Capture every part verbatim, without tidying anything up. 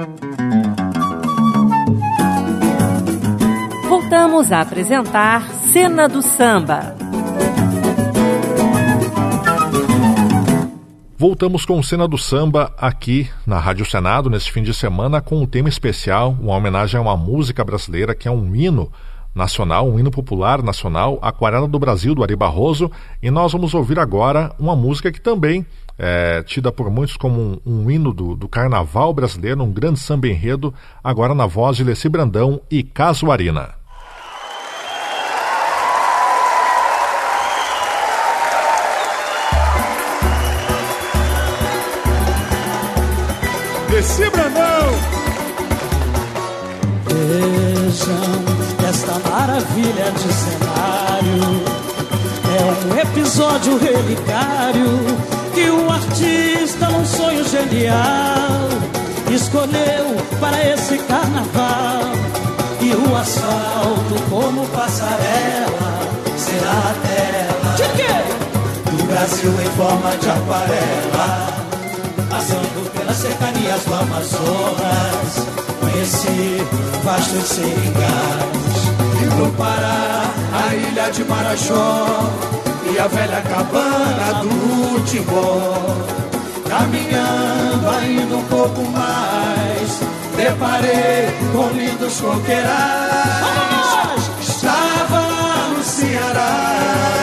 Voltamos a apresentar Cena do Samba. Voltamos com Cena do Samba aqui na Rádio Senado neste fim de semana com um tema especial, uma homenagem a uma música brasileira que é um hino nacional, um hino popular nacional, Aquarela do Brasil, do Ari Barroso, e nós vamos ouvir agora uma música que também é tida por muitos como um, um hino do, do carnaval brasileiro, um grande samba enredo, agora na voz de Leci Brandão e Casuarina. Leci Brandão. Vejam esta maravilha de cenário, é um episódio relicário que o artista, num sonho genial, escolheu para esse carnaval. E o asfalto como passarela será a tela de quê? Do Brasil em forma de aquarela, passando pelas cercanias do Amazonas, conheci vastos seringais, e no Pará, a ilha de Marajó e a velha cabana do Timbó. Caminhando ainda um pouco mais, deparei com lindos coqueirais. Estava no Ceará,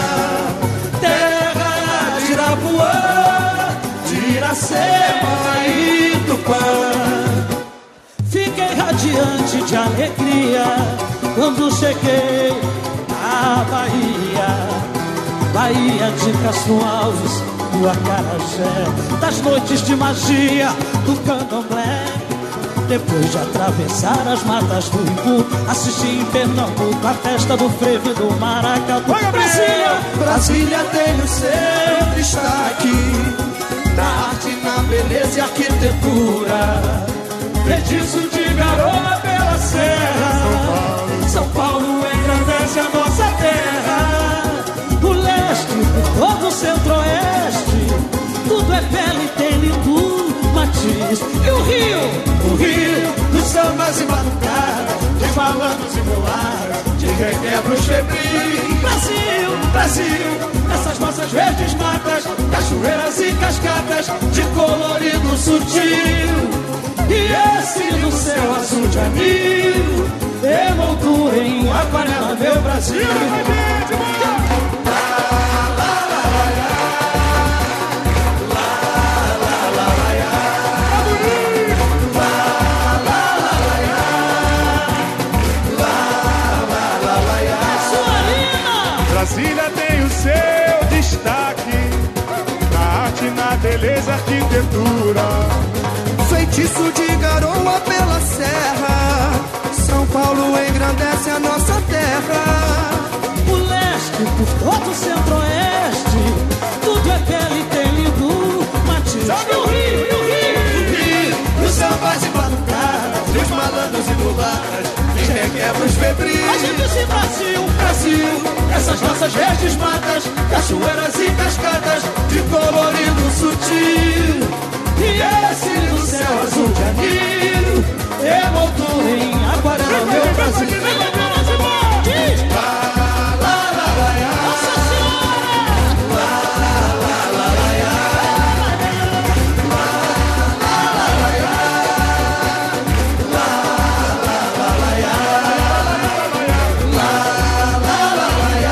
terra de Irapuã, de Iracema e Tupã. Fiquei radiante de alegria quando cheguei à Bahia, Bahia de Castro Alves, do Acarajé, das noites de magia do candomblé. Depois de atravessar as matas do Imbu, assisti em Pernambuco a festa do frevo e do maracatu. Brasília! Brasília tem o seu destaque na arte, na beleza e arquitetura. Feitiço de garoa pela serra, São Paulo engrandece a nossa terra. O leste, por todo o centro-oeste, tudo é belo e tem lindo matiz. E o Rio, o Rio, dos sambas e batucadas, de malandros e mulatas, de requebros febris. Brasil, Brasil, essas nossas verdes matas, cachoeiras e cascatas, de colorido sutil. E esse do céu azul de anil, emoldura em aquarela, meu Brasil. Brasília tem o seu destaque na arte, na beleza, arquitetura. Feitiço de garoa pela serra, São Paulo engrandece a nossa terra. O leste, por todo o centro-oeste, tudo é belo e tem lindo matiz. Sabe o Rio, o Rio, o Rio, os sambas e batucadas, dos malandros e mulatas, de requebros febris. A gente disse Brasil, Brasil, essas nossas verdes matas, cachoeiras e cascadas, de colorido sutil. E esse do céu azul de anil, emoldura em aquarela, meu Brasil. Diz! Lá, lá, lá, lá, lá. Nossa Senhora! Lá, lá, lá, lá, lá, lá. Lá, lá, lá, lá, lá. Lá, lá, lá, lá, lá. Lá, lá, lá, lá, lá.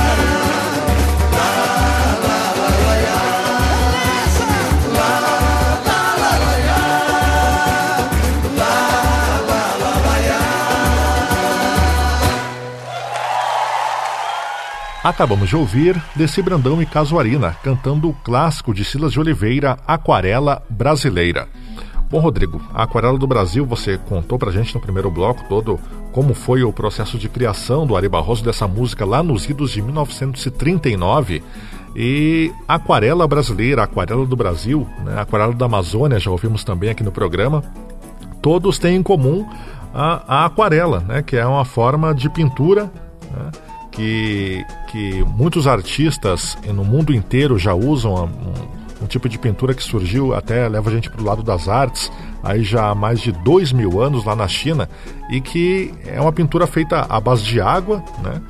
Acabamos de ouvir Leci Brandão e Casuarina cantando o clássico de Silas de Oliveira, Aquarela Brasileira. Bom, Rodrigo, a Aquarela do Brasil, você contou pra gente no primeiro bloco todo como foi o processo de criação do Ari Barroso dessa música lá nos idos de mil novecentos e trinta e nove. E a Aquarela Brasileira, a Aquarela do Brasil, né, a Aquarela da Amazônia, já ouvimos também aqui no programa, todos têm em comum a, a aquarela, né, que é uma forma de pintura, né, que, que muitos artistas no mundo inteiro já usam, um, um tipo de pintura que surgiu, até leva a gente para o lado das artes, aí já há mais de dois mil anos lá na China, e que é uma pintura feita à base de água, né?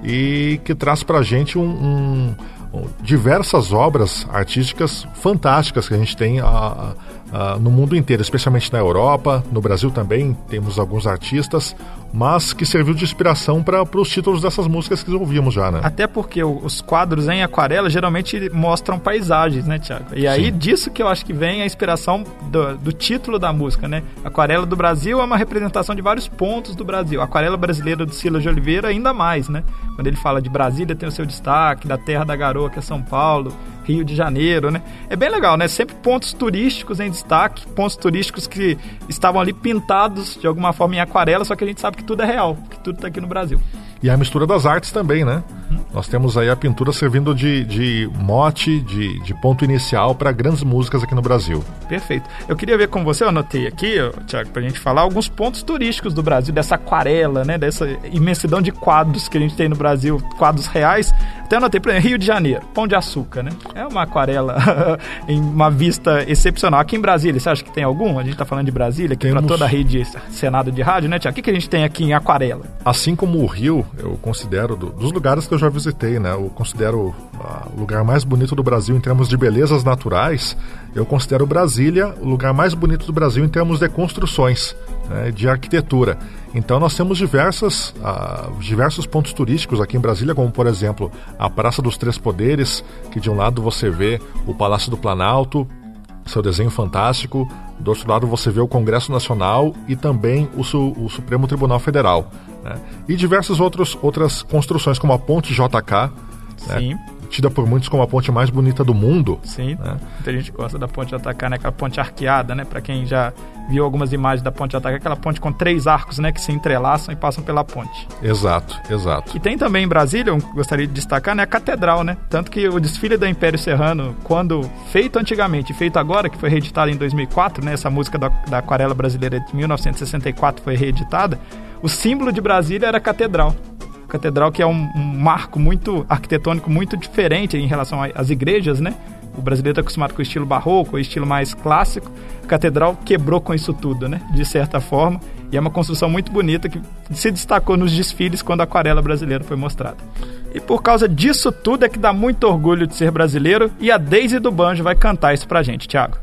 E que traz pra gente um, um, um, diversas obras artísticas fantásticas que a gente tem a, a, no mundo inteiro, especialmente na Europa, no Brasil também temos alguns artistas, mas que serviu de inspiração para os títulos dessas músicas que ouvimos já, né? Até porque os quadros em aquarela geralmente mostram paisagens, né, Thiago? E aí Sim. disso que eu acho que vem a inspiração do, do título da música, né? Aquarela do Brasil é uma representação de vários pontos do Brasil. A aquarela brasileira do Silas de Oliveira ainda mais, né? Quando ele fala de Brasília tem o seu destaque, da Terra da Garoa, que é São Paulo, Rio de Janeiro, né? É bem legal, né? Sempre pontos turísticos em destaque, pontos turísticos que estavam ali pintados de alguma forma em aquarela, só que a gente sabe que tudo é real, que tudo está aqui no Brasil. E a mistura das artes também, né? Hum. Nós temos aí a pintura servindo de, de mote, de, de ponto inicial para grandes músicas aqui no Brasil. Perfeito. Eu queria ver com você, eu anotei aqui, Thiago, para a gente falar alguns pontos turísticos do Brasil, dessa aquarela, né? Dessa imensidão de quadros que a gente tem no Brasil, quadros reais. Até anotei, por exemplo, Rio de Janeiro, Pão de Açúcar, né? É uma aquarela em uma vista excepcional. Aqui em Brasília, você acha que tem algum? A gente está falando de Brasília, aqui para toda a rede Senado de rádio, né, Thiago? O que, que a gente tem aqui em aquarela? Assim como o Rio, eu considero, do, dos lugares que eu já visitei, né? Eu considero o lugar mais bonito do Brasil em termos de belezas naturais. Eu considero Brasília o lugar mais bonito do Brasil em termos de construções, né, de arquitetura. Então nós temos diversas, uh, diversos pontos turísticos aqui em Brasília, como por exemplo a Praça dos Três Poderes, que de um lado você vê o Palácio do Planalto, seu desenho fantástico, do outro lado você vê o Congresso Nacional e também o, Su, o Supremo Tribunal Federal, né? E diversas outros, outras construções, como a Ponte J K, Sim. né? Tida por muitos como a ponte mais bonita do mundo. Sim, né? Muita gente gosta da Ponte J K, né? Aquela ponte arqueada, né? Para quem já viu algumas imagens da Ponte J K, aquela ponte com três arcos, né? Que se entrelaçam e passam pela ponte. Exato, exato. E tem também em Brasília, eu gostaria de destacar, né? A Catedral, né? Tanto que o desfile do Império Serrano, quando feito antigamente e feito agora, que foi reeditado em dois mil e quatro, né? Essa música da, da Aquarela Brasileira de mil novecentos e sessenta e quatro foi reeditada, o símbolo de Brasília era a Catedral. Catedral que é um, um marco muito arquitetônico, muito diferente em relação às igrejas, né? O brasileiro está acostumado com o estilo barroco, o estilo mais clássico. A catedral quebrou com isso tudo, né? De certa forma. E é uma construção muito bonita que se destacou nos desfiles quando a Aquarela Brasileira foi mostrada. E por causa disso tudo é que dá muito orgulho de ser brasileiro, e a Deise do Banjo vai cantar isso pra gente, Thiago.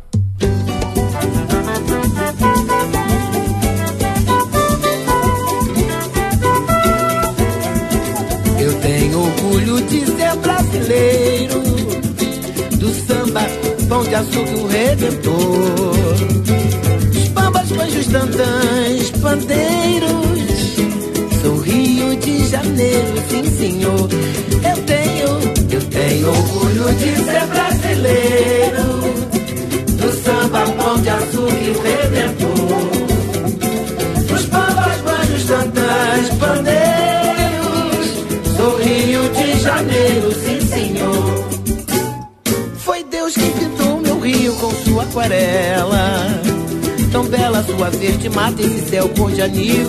Eu tenho orgulho de ser brasileiro, do samba, Pão de Açúcar, o Redentor. Os bambas, banjos, tantãs, pandeiros, sou Rio de Janeiro, sim senhor. Eu tenho, eu tenho orgulho de ser brasileiro, do samba, Pão de Açúcar, o Redentor. Os bambas, banjos, tantãs, pandeiros, sou Rio de Janeiro, sim senhor. Foi Deus quem pintou meu rio com sua aquarela, tão bela sua verde mata, esse céu cor de anil.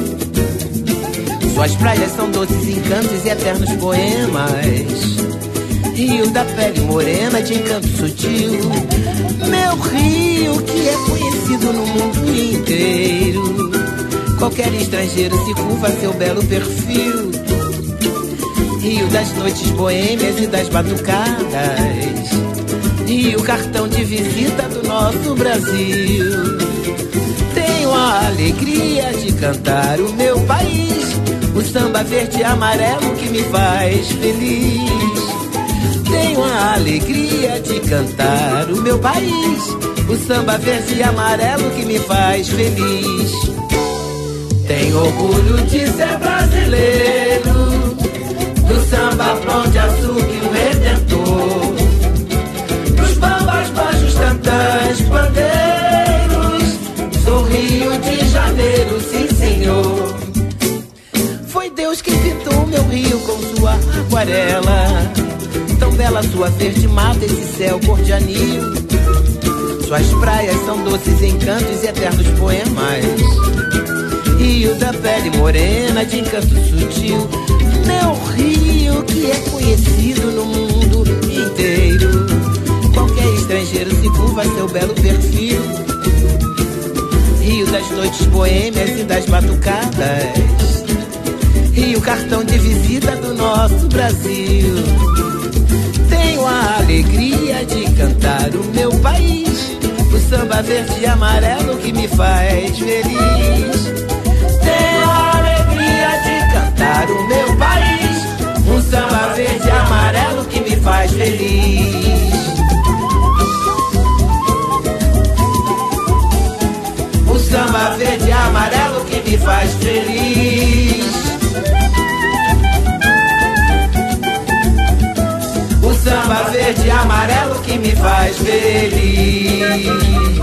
Suas praias são doces encantos e eternos poemas, rio da pele morena de encanto sutil. Meu rio que é conhecido no mundo inteiro, qualquer estrangeiro se curva a seu belo perfil. Rio das noites boêmias e das batucadas, Rio, cartão de visita do nosso Brasil. Tenho a alegria de cantar o meu país, o samba verde e amarelo que me faz feliz. Tenho a alegria de cantar o meu país, o samba verde e amarelo que me faz feliz. Tenho orgulho de ser brasileiro, do samba, Pão de Açúcar e o Redentor. Dos bambas, banjos, tantãs, pandeiros, sou Rio de Janeiro, sim senhor. Foi Deus quem pintou meu rio com sua aquarela, tão bela sua verde mata, esse céu cor de anil. Suas praias são doces encantos e eternos poemas, rio da pele morena de encanto sutil. Meu rio que é conhecido no mundo inteiro, qualquer estrangeiro se curva a seu belo perfil. noites boêmias e das batucadas, e o cartão de visita do nosso Brasil. Tenho a alegria de cantar o meu país, o samba verde e amarelo que me faz feliz. Tenho a alegria de cantar o meu país, um samba verde e amarelo que me faz feliz. O samba verde e amarelo que me faz feliz. O samba verde e amarelo que me faz feliz.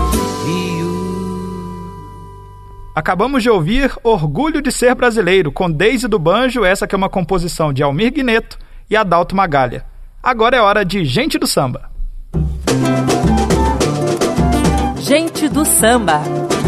Acabamos de ouvir Orgulho de Ser Brasileiro, com Deise do Banjo, essa que é uma composição de Almir Guineto e Adalto Magalha. Agora é hora de Gente do Samba. Gente do Samba.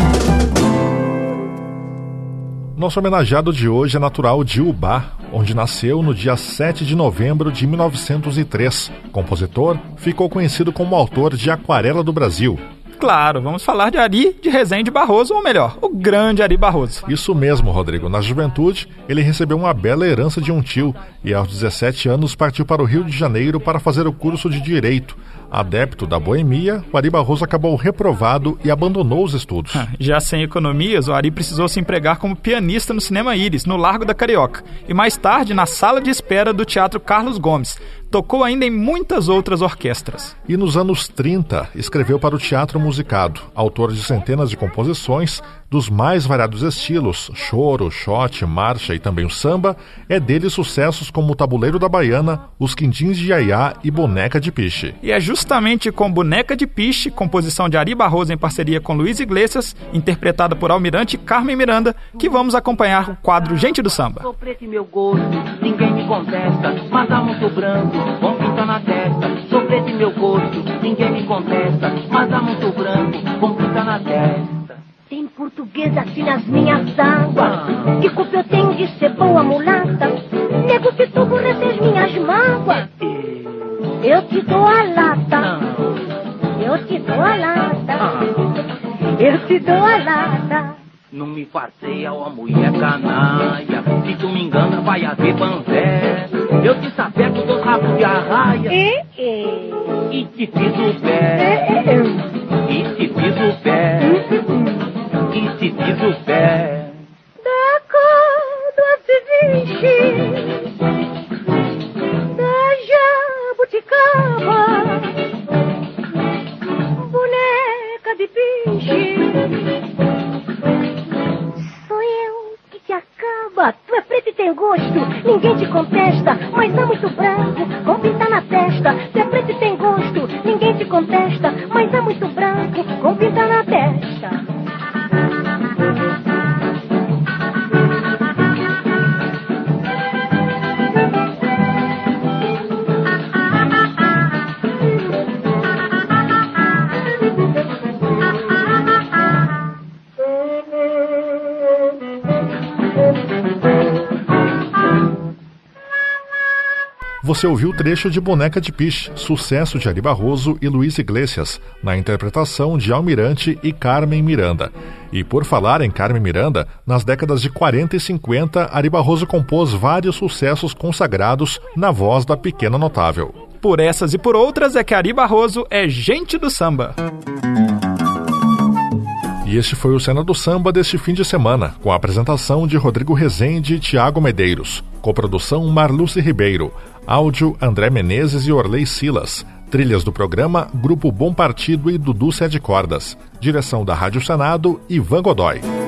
Nosso homenageado de hoje é natural de Ubá, onde nasceu no dia sete de novembro de mil novecentos e três. Compositor, ficou conhecido como autor de Aquarela do Brasil. Claro, vamos falar de Ari de Rezende Barroso, ou melhor, o grande Ari Barroso. Isso mesmo, Rodrigo. Na juventude, ele recebeu uma bela herança de um tio e aos dezessete anos partiu para o Rio de Janeiro para fazer o curso de Direito. Adepto da boemia, o Ari Barroso acabou reprovado e abandonou os estudos. Já sem economias, o Ari precisou se empregar como pianista no Cinema Íris, no Largo da Carioca, e mais tarde na sala de espera do Teatro Carlos Gomes. Tocou ainda em muitas outras orquestras. E nos anos trinta, escreveu para o Teatro Musicado, autor de centenas de composições dos mais variados estilos, choro, shot, marcha e também o samba. É dele sucessos como o Tabuleiro da Baiana, Os Quindins de Iaiá e Boneca de Piche. E é justamente com Boneca de Piche, composição de Ari Barroso em parceria com Luiz Iglesias, interpretada por Almirante e Carmen Miranda, que vamos acompanhar o quadro Gente do Samba. Sou preto e meu gosto, ninguém me contesta, mas há muito branco, vão pintar na testa. Sou preto e meu gosto, ninguém me contesta, mas há muito branco, vão pintar na testa. Tem português assim nas minhas águas, que culpa eu tenho de ser boa mulata? Nego, se tu aborrecer as minhas mágoas, eu te dou a lata, eu te dou a lata, eu te dou a lata. Não me farseia, ó mulher canalha, se tu me engana vai haver banzé. Eu te sapeco dos rabos de arraia, e, e. e te piso o pé, e, e. e te piso o pé, e, e te piso o pé. Da cor do azeviche, da jabuticaba, boneca de piche. Tu é preto e tem gosto, ninguém te contesta, mas há muito branco, com pinta na testa. Tu é preto e tem gosto, ninguém te contesta, mas há muito branco, com pinta na testa. Você ouviu o trecho de Boneca de Piche, sucesso de Ari Barroso e Luiz Iglesias, na interpretação de Almirante e Carmen Miranda. E por falar em Carmen Miranda, nas décadas de quarenta e cinquenta, Ari Barroso compôs vários sucessos consagrados na voz da pequena notável. Por essas e por outras é que Ari Barroso é gente do samba. E este foi o Cena do Samba deste fim de semana, com a apresentação de Rodrigo Rezende e Tiago Medeiros, coprodução Marluce Ribeiro, áudio André Menezes e Orley Silas, trilhas do programa Grupo Bom Partido e Dudu Sede Cordas, direção da Rádio Senado Ivan Godoy.